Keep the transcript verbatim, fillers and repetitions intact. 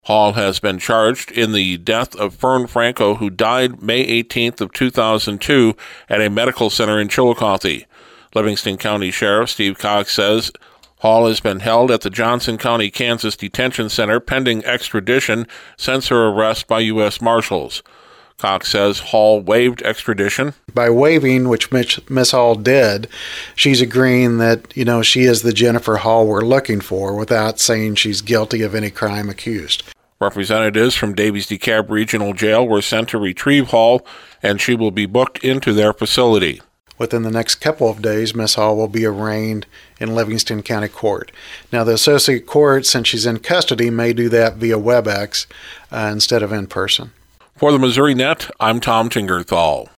Hall has been charged in the death of Fern Franco, who died May eighteenth of two thousand two at a medical center in Chillicothe. Livingston County Sheriff Steve Cox says Hall has been held at the Johnson County, Kansas Detention Center pending extradition since her arrest by U S Marshals. Cox says Hall waived extradition. By waiving, which Miss Hall did, she's agreeing that, you know, she is the Jennifer Hall we're looking for without saying she's guilty of any crime accused. Representatives from Davies-DeKalb Regional Jail were sent to retrieve Hall, and she will be booked into their facility. Within the next couple of days, Miss Hall will be arraigned in Livingston County Court. Now, the Associate Court, since she's in custody, may do that via WebEx uh, instead of in person. For the Missouri Net, I'm Tom Tingerthal.